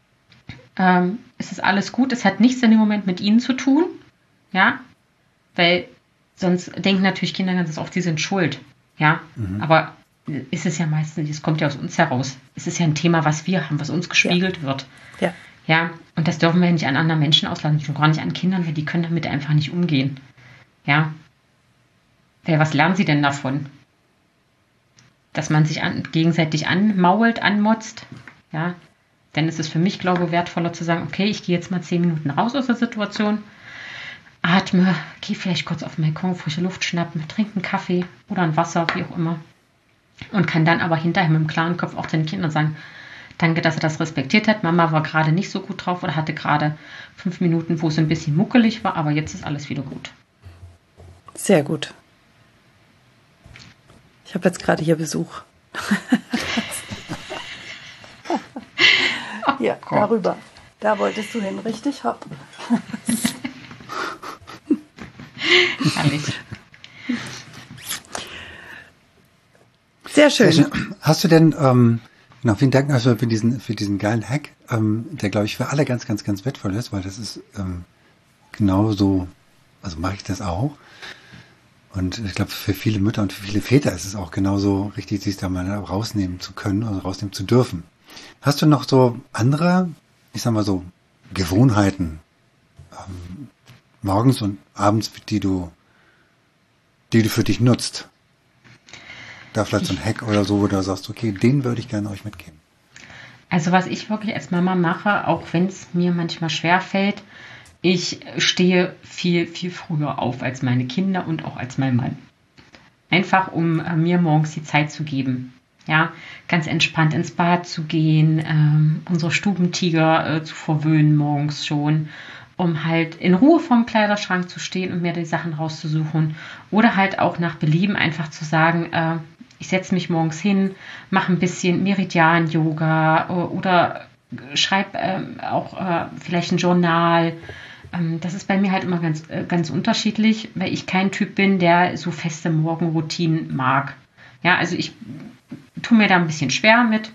S2: es ist alles gut, es hat nichts in dem Moment mit ihnen zu tun, ja, weil sonst denken natürlich Kinder ganz oft, sie sind schuld, ja, aber ist es ja meistens, es kommt ja aus uns heraus. Es ist ja ein Thema, was wir haben, was uns gespiegelt wird. Ja. Ja, und das dürfen wir nicht an anderen Menschen auslassen, schon gar nicht an Kindern, weil die können damit einfach nicht umgehen. Ja. Weil was lernen sie denn davon? Dass man sich gegenseitig anmault, anmotzt. Ja. Dann ist es für mich, glaube ich, wertvoller zu sagen, okay, ich gehe jetzt mal 10 Minuten raus aus der Situation, atme, gehe vielleicht kurz auf den Balkon, frische Luft schnappen, trinke einen Kaffee oder ein Wasser, wie auch immer. Und kann dann aber hinterher mit dem klaren Kopf auch den Kindern sagen, danke, dass er das respektiert hat. Mama war gerade nicht so gut drauf oder hatte gerade 5 Minuten, wo es ein bisschen muckelig war, aber jetzt ist alles wieder gut.
S1: Sehr gut. Ich habe jetzt gerade hier Besuch. Ja, darüber. Da wolltest du hin, richtig? Hopp.
S2: Herrlich.
S1: Sehr schön.
S3: Sehr schön. Hast du denn, vielen Dank also für diesen geilen Hack, der, glaube ich, für alle ganz, ganz, ganz wertvoll ist, weil das ist genauso, also mache ich das auch. Und ich glaube, für viele Mütter und für viele Väter ist es auch genauso richtig, sich da mal rausnehmen zu können, also rausnehmen zu dürfen. Hast du noch so andere, ich sag mal so, Gewohnheiten, morgens und abends, die du für dich nutzt? Da vielleicht so ein Hack oder so, wo du sagst, okay, den würde ich gerne euch mitgeben.
S2: Also was ich wirklich als Mama mache, auch wenn es mir manchmal schwerfällt, ich stehe viel, viel früher auf als meine Kinder und auch als mein Mann. Einfach, um mir morgens die Zeit zu geben. Ja, ganz entspannt ins Bad zu gehen, unsere Stubentiger zu verwöhnen morgens schon, um halt in Ruhe vorm Kleiderschrank zu stehen und mir die Sachen rauszusuchen. Oder halt auch nach Belieben einfach zu sagen, ich setze mich morgens hin, mache ein bisschen Meridian-Yoga oder schreibe auch vielleicht ein Journal. Das ist bei mir halt immer ganz, ganz unterschiedlich, weil ich kein Typ bin, der so feste Morgenroutinen mag. Ja, also ich tue mir da ein bisschen schwer mit.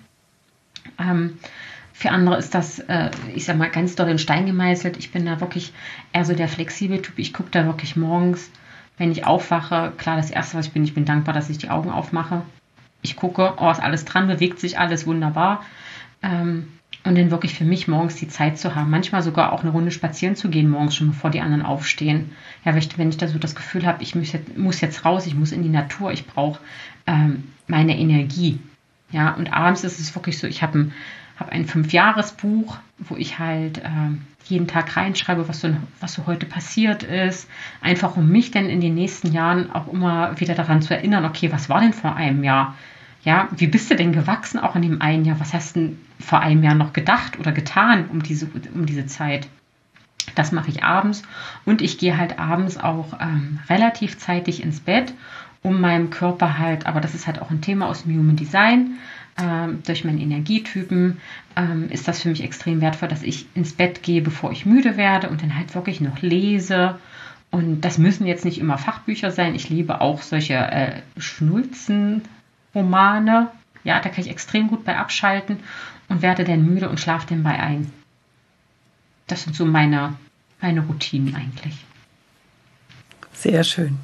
S2: Für andere ist das, ich sag mal, ganz doll in Stein gemeißelt. Ich bin da wirklich eher so der flexible Typ. Ich gucke da wirklich morgens, wenn ich aufwache, klar, das Erste, was ich bin dankbar, dass ich die Augen aufmache. Ich gucke, oh, ist alles dran, bewegt sich alles wunderbar. Und dann wirklich für mich morgens die Zeit zu haben. Manchmal sogar auch eine Runde spazieren zu gehen morgens schon, bevor die anderen aufstehen. Ja, wenn ich da so das Gefühl habe, ich muss jetzt raus, ich muss in die Natur, ich brauche meine Energie. Ja, und abends ist es wirklich so, ich habe ein 5-Jahres-Buch, wo ich halt jeden Tag reinschreibe, was so heute passiert ist. Einfach um mich dann in den nächsten Jahren auch immer wieder daran zu erinnern, okay, was war denn vor einem Jahr? Ja, wie bist du denn gewachsen auch in dem einen Jahr? Was hast du denn vor einem Jahr noch gedacht oder getan um diese Zeit? Das mache ich abends und ich gehe halt abends auch relativ zeitig ins Bett, um meinem Körper halt, aber das ist halt auch ein Thema aus dem Human Design, durch meinen Energietypen ist das für mich extrem wertvoll, dass ich ins Bett gehe, bevor ich müde werde und dann halt wirklich noch lese. Und das müssen jetzt nicht immer Fachbücher sein. Ich liebe auch solche Schnulzenromane. Ja, da kann ich extrem gut bei abschalten und werde dann müde und schlafe dann bei ein. Das sind so meine Routinen eigentlich.
S1: Sehr schön.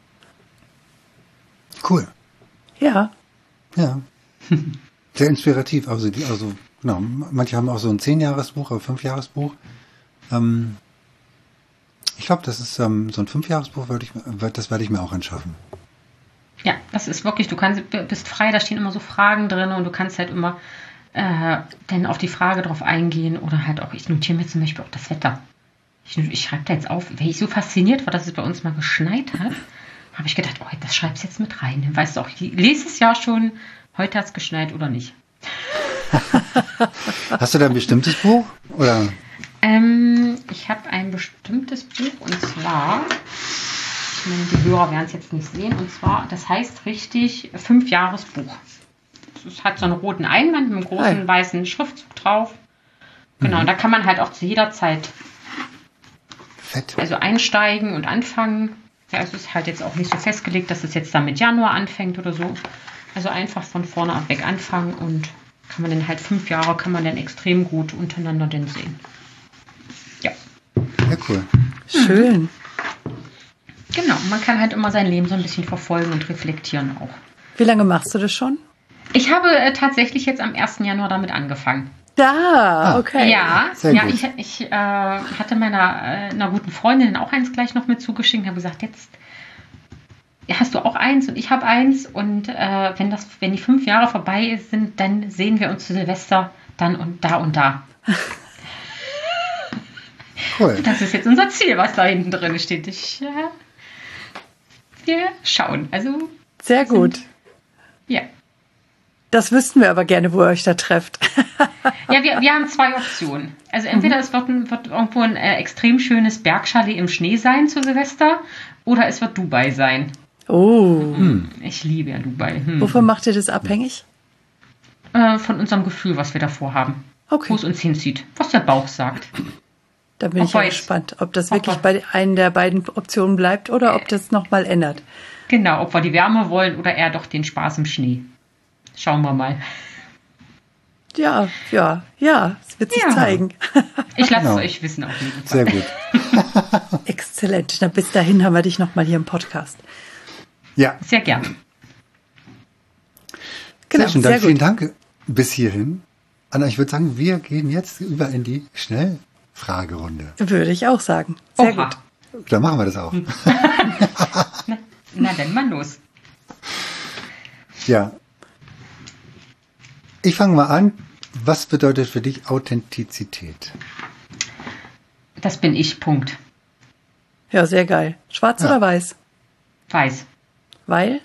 S3: Cool.
S1: Ja.
S3: Ja. Sehr inspirativ. Also genau, manche haben auch so ein 10-Jahres-Buch oder 5-Jahres-Buch. Ich glaube, das ist so ein 5-Jahres-Buch, das werde ich mir auch anschaffen.
S2: Ja, das ist wirklich, bist frei, da stehen immer so Fragen drin und du kannst halt immer dann auf die Frage drauf eingehen oder halt auch, ich notiere mir zum Beispiel auch das Wetter. Ich schreibe da jetzt auf, weil ich so fasziniert war, dass es bei uns mal geschneit hat, habe ich gedacht, oh, das schreibst du jetzt mit rein. Dann weißt du auch, ich lese es ja schon, heute hat es geschneit oder nicht.
S3: Hast du da ein bestimmtes Buch? Oder?
S2: Ich habe ein bestimmtes Buch und zwar, ich meine, die Hörer werden es jetzt nicht sehen, und zwar, das heißt richtig 5-Jahres-Buch. Es hat so einen roten Einband mit einem großen weißen Schriftzug drauf. Genau, und da kann man halt auch zu jeder Zeit also einsteigen und anfangen. Ja, es ist halt jetzt auch nicht so festgelegt, dass es jetzt dann mit Januar anfängt oder so. Also einfach von vorne ab weg anfangen und kann man dann halt 5 Jahre, kann man dann extrem gut untereinander dann sehen. Ja.
S3: Ja, cool.
S1: Schön.
S2: Genau, man kann halt immer sein Leben so ein bisschen verfolgen und reflektieren auch.
S1: Wie lange machst du das schon?
S2: Ich habe tatsächlich jetzt am 1. Januar damit angefangen.
S1: Da, okay.
S2: Ja,
S3: sehr gut.
S2: Ich hatte einer guten Freundin auch eins gleich noch mit zugeschickt und habe gesagt, jetzt hast du auch eins und ich habe eins und wenn die 5 Jahre vorbei sind, dann sehen wir uns zu Silvester dann und da und da.
S3: Cool.
S2: Das ist jetzt unser Ziel, was da hinten drin steht. Wir schauen. Also
S1: sehr gut.
S2: Ja.
S1: Das wüssten wir aber gerne, wo ihr euch da trefft.
S2: Ja, wir haben 2 Optionen. Also entweder es wird irgendwo ein extrem schönes Bergchalet im Schnee sein zu Silvester oder es wird Dubai sein.
S1: Oh.
S2: Ich liebe ja Dubai.
S1: Wovon macht ihr das abhängig?
S2: Von unserem Gefühl, was wir davor haben.
S1: Okay.
S2: Wo es uns hinzieht. Was der Bauch sagt.
S1: Da bin ich ja gespannt, ob das wirklich bei einer der beiden Optionen bleibt oder ob das nochmal ändert.
S2: Genau, ob wir die Wärme wollen oder eher doch den Spaß im Schnee. Schauen wir mal.
S1: Ja, es wird sich zeigen.
S2: Ich lasse es euch wissen auf jeden Fall.
S3: Sehr gut.
S1: Exzellent. Na, bis dahin haben wir dich nochmal hier im Podcast.
S3: Ja.
S2: Sehr gern.
S1: Genau,
S3: Sehr schön,
S1: sehr
S3: dann
S1: gut.
S3: vielen Dank bis hierhin. Anna, ich würde sagen, wir gehen jetzt über in die Schnellfragerunde.
S1: Würde ich auch sagen. Sehr
S2: Oha.
S1: gut.
S3: Dann machen wir das auch.
S2: Na, dann mal los.
S3: Ja. Ich fange mal an. Was bedeutet für dich Authentizität?
S2: Das bin ich, Punkt.
S1: Ja, sehr geil. Schwarz oder weiß?
S2: Weiß.
S1: Weil?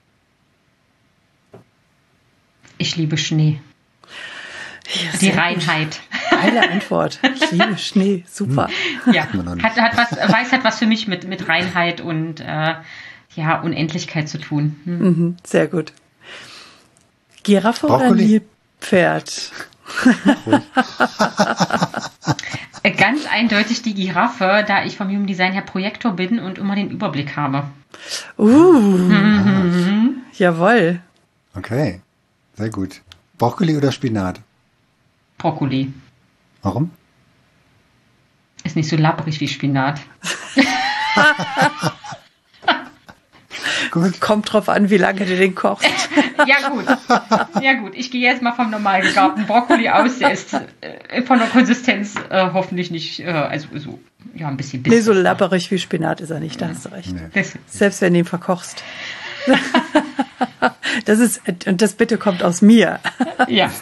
S2: Ich liebe Schnee.
S1: Ja,
S2: Die
S1: sehr gut.
S2: Reinheit.
S1: Geile Antwort. Ich liebe Schnee. Super.
S2: Ja, Weiß hat was für mich mit Reinheit und Unendlichkeit zu tun.
S1: Mhm, sehr gut. Giraffe oder
S3: Brokkoli?
S1: Nilpferd?
S2: Ganz eindeutig die Giraffe, da ich vom Human Design her Projektor bin und immer den Überblick habe.
S1: Jawohl.
S3: Okay, sehr gut. Brokkoli oder Spinat?
S2: Brokkoli.
S3: Warum?
S2: Ist nicht so labbrig wie Spinat.
S3: Gut.
S1: Kommt drauf an, wie lange du den kochst.
S2: Ja gut. Ich gehe jetzt mal vom normal gegabten Brokkoli aus. Der ist von der Konsistenz hoffentlich nicht, ein bisschen.
S1: Nee, so labberig wie Spinat ist er nicht, da hast du recht.
S3: Nee.
S1: Selbst wenn du ihn verkochst. Und das bitte kommt aus mir.
S2: Ja.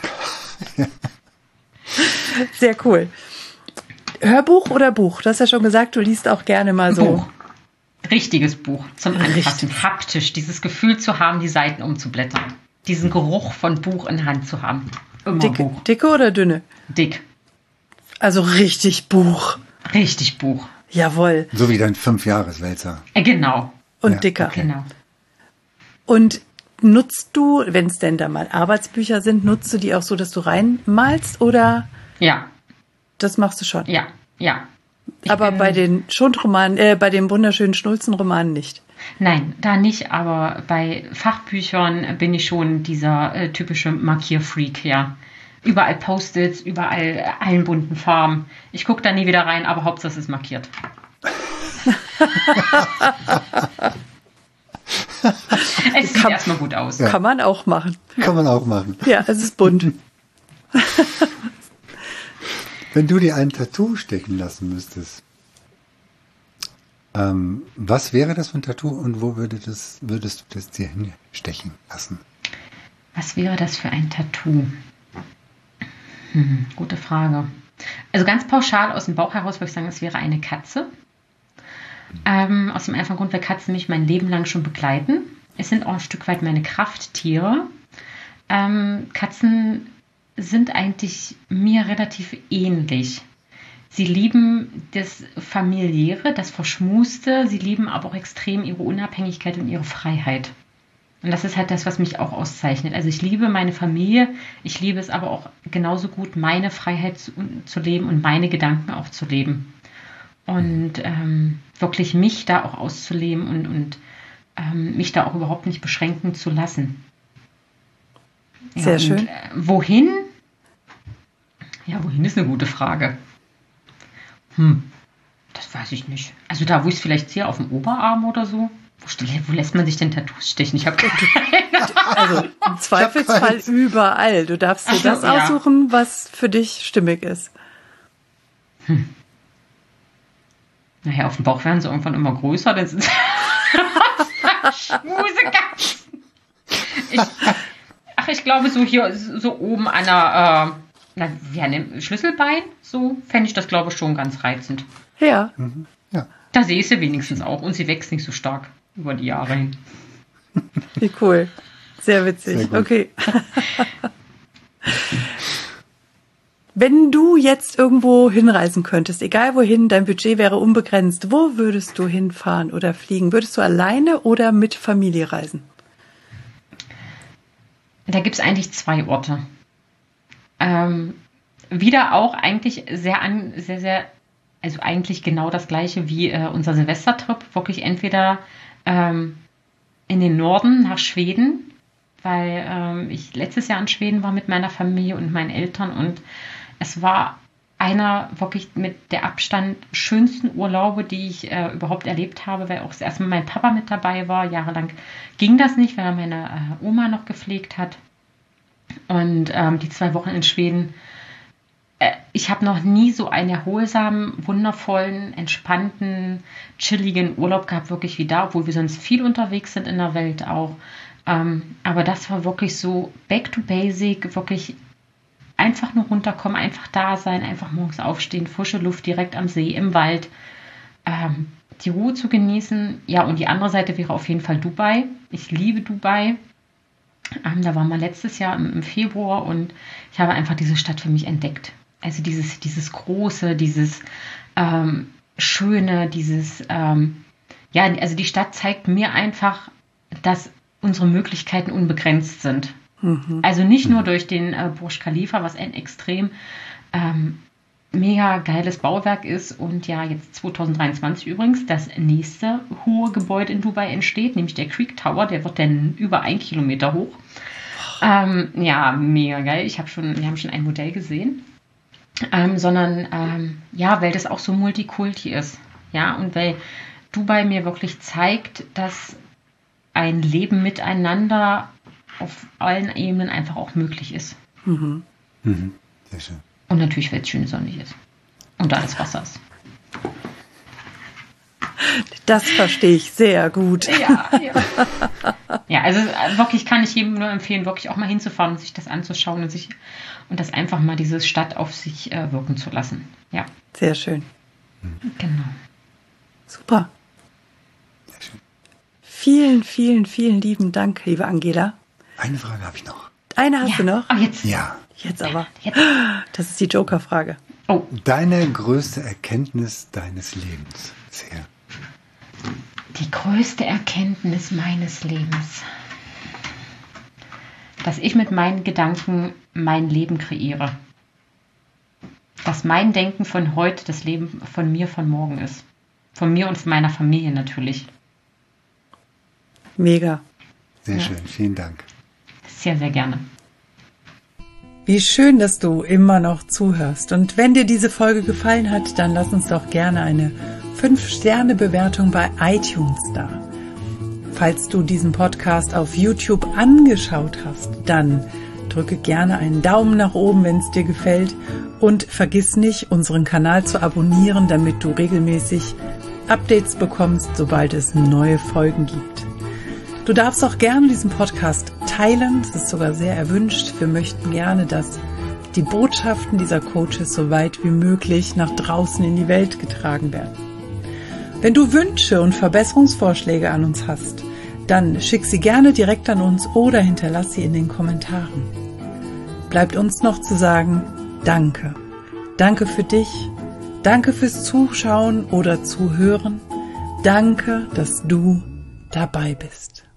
S1: Sehr cool. Hörbuch oder Buch? Du hast ja schon gesagt, du liest auch gerne mal so.
S2: Buch. Richtiges Buch zum Anfassen, haptisch, dieses Gefühl zu haben, die Seiten umzublättern. Diesen Geruch von Buch in der Hand zu haben. Immer Buch.
S1: Dicke oder dünne?
S2: Dick.
S1: Also richtig Buch.
S2: Richtig Buch.
S1: Jawohl.
S3: So wie dein 5-Jahres-Wälzer.
S2: Genau.
S1: Und
S3: Ja,
S1: dicker.
S3: okay.
S2: Genau.
S1: Und nutzt du, wenn es denn da mal Arbeitsbücher sind, nutzt du die auch so, dass du reinmalst oder
S2: Ja.
S1: das machst du schon?
S2: Ja.
S1: Aber bei den Schundromanen, bei den wunderschönen Schnulzenromanen nicht.
S2: Nein, da nicht, aber bei Fachbüchern bin ich schon dieser typische Markierfreak, ja. Überall Post-its, überall allen bunten Farben. Ich gucke da nie wieder rein, aber Hauptsache es ist markiert. Es sieht erstmal gut aus.
S1: Kann man auch machen.
S3: Kann man auch machen.
S1: Ja, es ist bunt.
S3: Wenn du dir ein Tattoo stechen lassen müsstest, was wäre das für ein Tattoo und wo würdest du das dir hinstechen lassen?
S2: Was wäre das für ein Tattoo? Gute Frage. Also ganz pauschal aus dem Bauch heraus würde ich sagen, es wäre eine Katze. Aus dem einfachen Grund, weil Katzen mich mein Leben lang schon begleiten. Es sind auch ein Stück weit meine Krafttiere. Katzen sind eigentlich mir relativ ähnlich. Sie lieben das Familiäre, das Verschmuste. Sie lieben aber auch extrem ihre Unabhängigkeit und ihre Freiheit. Und das ist halt das, was mich auch auszeichnet. Also ich liebe meine Familie, ich liebe es aber auch genauso gut, meine Freiheit zu leben und meine Gedanken auch zu leben. Und wirklich mich da auch auszuleben und mich da auch überhaupt nicht beschränken zu lassen. Ja,
S1: sehr schön.
S2: Und, wohin? Ja, wohin ist eine gute Frage. Das weiß ich nicht. Also da, wo ich es vielleicht sehe, auf dem Oberarm oder so. Wo lässt man sich denn Tattoos stechen? Ich habe keine
S1: Also im Zweifelsfall überall. Du darfst dir das aussuchen, was für dich stimmig ist.
S2: Naja, auf dem Bauch werden sie irgendwann immer größer, dann sind Schmusekatzen. Ich glaube, so hier, so oben an einem Schlüsselbein, so fände ich das, glaube ich, schon ganz reizend.
S1: Ja.
S3: Ja.
S2: Da sehe ich sie wenigstens auch und sie wächst nicht so stark über die Jahre hin.
S1: Wie cool. Sehr witzig.
S3: Sehr gut.
S1: Okay. Wenn du jetzt irgendwo hinreisen könntest, egal wohin, dein Budget wäre unbegrenzt, wo würdest du hinfahren oder fliegen? Würdest du alleine oder mit Familie reisen?
S2: Da gibt es eigentlich 2 Orte. Wieder auch eigentlich sehr, also eigentlich genau das gleiche wie unser Silvestertrip. Wirklich entweder in den Norden nach Schweden, weil ich letztes Jahr in Schweden war mit meiner Familie und meinen Eltern und es war einer wirklich mit der Abstand schönsten Urlaube, die ich überhaupt erlebt habe, weil auch das erste Mal mein Papa mit dabei war. Jahrelang ging das nicht, weil er meine Oma noch gepflegt hat. Und die 2 Wochen in Schweden, ich habe noch nie so einen erholsamen, wundervollen, entspannten, chilligen Urlaub gehabt, wirklich wie da, obwohl wir sonst viel unterwegs sind in der Welt auch. Aber das war wirklich so back to basic, wirklich einfach nur runterkommen, einfach da sein, einfach morgens aufstehen, frische Luft direkt am See, im Wald, die Ruhe zu genießen. Ja, und die andere Seite wäre auf jeden Fall Dubai. Ich liebe Dubai. Da waren wir letztes Jahr im Februar und ich habe einfach diese Stadt für mich entdeckt. Also dieses Große, dieses Schöne, also die Stadt zeigt mir einfach, dass unsere Möglichkeiten unbegrenzt sind. Also nicht nur durch den Burj Khalifa, was ein extrem mega geiles Bauwerk ist und ja jetzt 2023 übrigens das nächste hohe Gebäude in Dubai entsteht, nämlich der Creek Tower, der wird dann über 1 Kilometer hoch. Ja, mega geil. Wir haben schon ein Modell gesehen, weil das auch so Multikulti ist. Ja, und weil Dubai mir wirklich zeigt, dass ein Leben miteinander auf allen Ebenen einfach auch möglich ist.
S3: Sehr schön.
S2: Und natürlich, weil es schön sonnig ist. Und da das Wasser ist.
S1: Das verstehe ich sehr gut.
S2: Ja. Ja, also wirklich kann ich jedem nur empfehlen, wirklich auch mal hinzufahren und sich das anzuschauen und das einfach mal diese Stadt auf sich wirken zu lassen. Ja.
S1: Sehr schön.
S2: Genau.
S1: Super.
S3: Sehr schön.
S1: Vielen, vielen, vielen lieben Dank, liebe Angela.
S3: Eine Frage habe ich noch.
S1: Eine hast du noch?
S2: Oh, jetzt.
S3: Ja.
S1: Jetzt aber.
S2: Jetzt.
S1: Das ist die Joker-Frage.
S2: Oh.
S3: Deine größte Erkenntnis deines Lebens bisher?
S2: Die größte Erkenntnis meines Lebens. Dass ich mit meinen Gedanken mein Leben kreiere. Dass mein Denken von heute das Leben von mir von morgen ist. Von mir und von meiner Familie natürlich.
S1: Mega.
S3: Sehr schön, vielen Dank.
S2: Sehr, sehr gerne.
S1: Wie schön, dass du immer noch zuhörst. Und wenn dir diese Folge gefallen hat, dann lass uns doch gerne eine 5-Sterne-Bewertung bei iTunes da. Falls du diesen Podcast auf YouTube angeschaut hast, dann drücke gerne einen Daumen nach oben, wenn es dir gefällt. Und vergiss nicht, unseren Kanal zu abonnieren, damit du regelmäßig Updates bekommst, sobald es neue Folgen gibt. Du darfst auch gerne diesen Podcast teilen, das ist sogar sehr erwünscht. Wir möchten gerne, dass die Botschaften dieser Coaches so weit wie möglich nach draußen in die Welt getragen werden. Wenn du Wünsche und Verbesserungsvorschläge an uns hast, dann schick sie gerne direkt an uns oder hinterlass sie in den Kommentaren. Bleibt uns noch zu sagen, danke. Danke für dich, danke fürs Zuschauen oder Zuhören, danke, dass du dabei bist.